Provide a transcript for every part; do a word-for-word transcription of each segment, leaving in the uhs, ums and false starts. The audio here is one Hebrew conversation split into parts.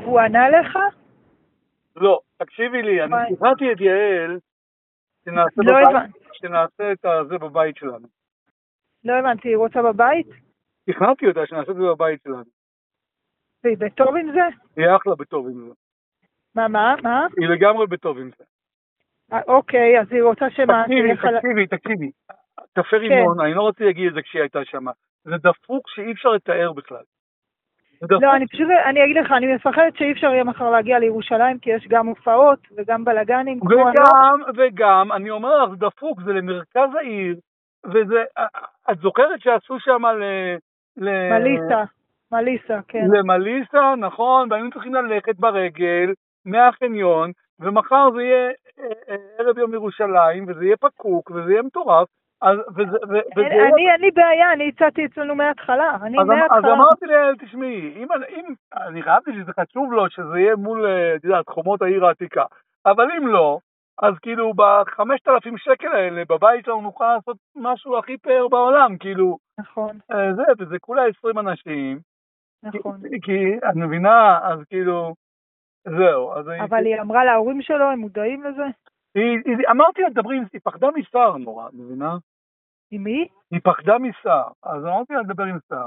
הוא ענה לך? לא, תקשיבי לי, אני שכנעתי את יעל שנעשה לא בבית- הבנתי. שנעשה את זה בבית שלנו. לא הבנתי, היא רוצה בבית? שכנעתי אותה שנעשה את זה בבית שלנו. והיא בטוב עם זה? היא אחלה בטוב עם זה. מה, מה, מה? היא לגמרי בטוב עם זה. אה, אוקיי, אז היא רוצה שמה? תקשיבי, תלך על- תקשיבי, תקשיבי. קפה רימון, אני לא רוצה להגיד את זה כשהיא הייתה שם. זה דפוק שאי אפשר לתאר בכלל. זה דפוק. לא, אני פשוט, אני אגיד לך, אני מפחדת שאי אפשר יהיה מחר להגיע לירושלים, כי יש גם הופעות וגם בלגנים. כמו וגם, היום. וגם, אני אומר לך, זה דפוק, זה למרכז העיר, וזה, את זוכרת שעשו שם ל... ל- מליסה, מליסה, כן. למליסה, נכון, והיינו צריכים ללכת ברגל מהחניון, ומחר זה יהיה אה, אה, ערב יום ירושלים, וזה יהיה פקוק, וזה יהיה מטורף, אז, וזה, ו- וזה אין- יהיה... אני, אין לי בעיה, אני הצעתי אצלנו מההתחלה, אני אז, אמ- אז מההתחלה. אמרתי לאל, תשמעי, אם, אם, אני חייבתי שזה חשוב לו, שזה יהיה מול, אה, את יודעת, חומות העיר העתיקה, אבל אם לא, אז כאילו בחמשת אלפים שקל האלה, בבית שלנו נוכל לעשות משהו הכי פאר בעולם, כאילו, נכון, אה, זה, וזה כולה עשרים אנשים, נכון. כי, כי את מבינה, אז כאילו, זהו, אז אני... אבל היא אמרה להורים שלו, הם מודעים לזה? היא, היא, אמרתי לה, דברי, היא פחדה משר נורא, את מבינה? עם מי? היא פחדה משר, אז אמרתי לה לדבר עם שר,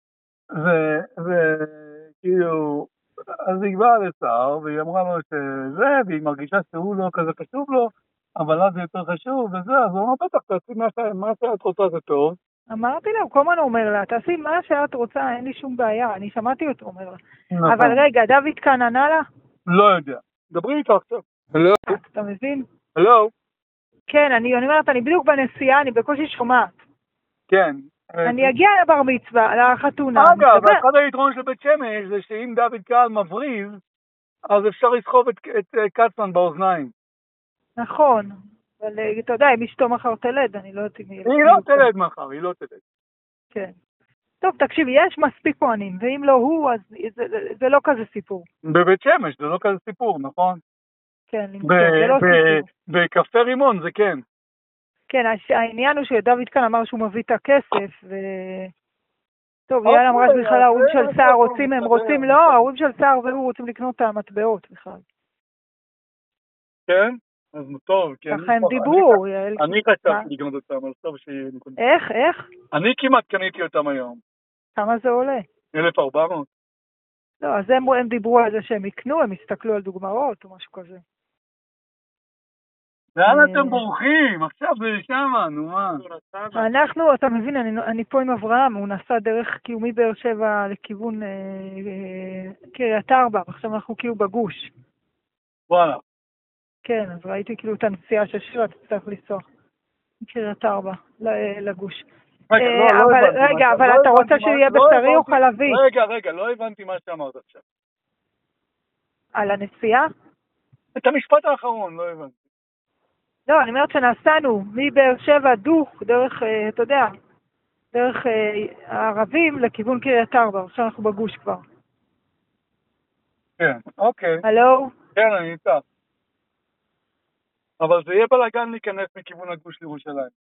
וכאילו, אז היא באה לשר, והיא אמרה לו שזה, והיא מרגישה שהוא לא כזה חשוב לו, אבל אז זה יותר חשוב, וזה, אז הוא אומר, בטח, תעשי מה ש- מה שאת רוצה זה טוב. אמרתי לה, הוא כל הזמן אומר לה, תעשי מה שאת רוצה, אין לי שום בעיה, אני שמעתי אותו אומר לה. נכון. אבל רגע, דוד כאן ענה לה? לא יודע. דברי איתו עכשיו. הלו? אתה מבין? הלו? כן, אני אני אומרת, אני בדיוק בנסיעה, אני בקושי שומעת. כן. אני אגיע לבר מצווה, לחתונה. אגב, נדבר. אחד היתרון של בית שמש זה שאם דוד קהל מבריז, אז אפשר לסחוב את, את, את קצמן באוזניים. נכון, אבל אה, אתה יודע, אם אשתו מחר תלד, אני לא יודעת אם היא... היא לא תלד מחר, היא לא תלד. כן. טוב, תקשיב, יש מספיק כהנים, ואם לא הוא, אז זה, זה, זה לא כזה סיפור. בבית שמש זה לא כזה סיפור, נכון? כן, למצוא, זה לא סיפור. בקפה רימון זה כן. כן, הש- העניין הוא שדוד כאן אמר שהוא מביא את הכסף, ו... טוב, יאללה אמרה שבכלל ההורים של סער רוצים, הם רוצים, לא, ההורים של סער והוא רוצים לקנות את המטבעות בכלל. כן? אז טוב, כי ככה הם דיברו, יעל. אני חשבתי לקנות אותם, אז טוב שיהיה... איך, איך? אני כמעט קניתי אותם היום. כמה זה עולה? אלף וארבע מאות. לא, אז הם, הם דיברו על זה שהם יקנו, הם הסתכלו על דוגמאות או משהו כזה. לאן אתם בורחים? עכשיו זה שמה, נו מה? אנחנו, אתה מבין, אני, אני פה עם אברהם, הוא נסע דרך כאילו מבאר שבע לכיוון אה, אה, קריית ארבע, עכשיו אנחנו כאילו בגוש. וואלה. כן, אז ראיתי כאילו את הנסיעה של שירה, תצטרך לנסוע מקריית ארבע לגוש. רגע, אה, לא, לא אבל, הבנתי. רגע, מה- אבל לא אתה הבנתי רוצה מה- שיהיה לא בשרי או הבנתי- חלבי? רגע, רגע, לא הבנתי מה שאמרת עכשיו. על הנסיעה? את המשפט האחרון, לא הבנתי. לא, אני אומרת שנסענו מבאר שבע דוך, דרך, אה, אתה יודע, דרך אה, הערבים לכיוון קריית ארבע, עכשיו אנחנו בגוש כבר. כן, אוקיי. הלו? כן, אני איתך. אבל זה יהיה בלגן להיכנס מכיוון הגוש לירושלים.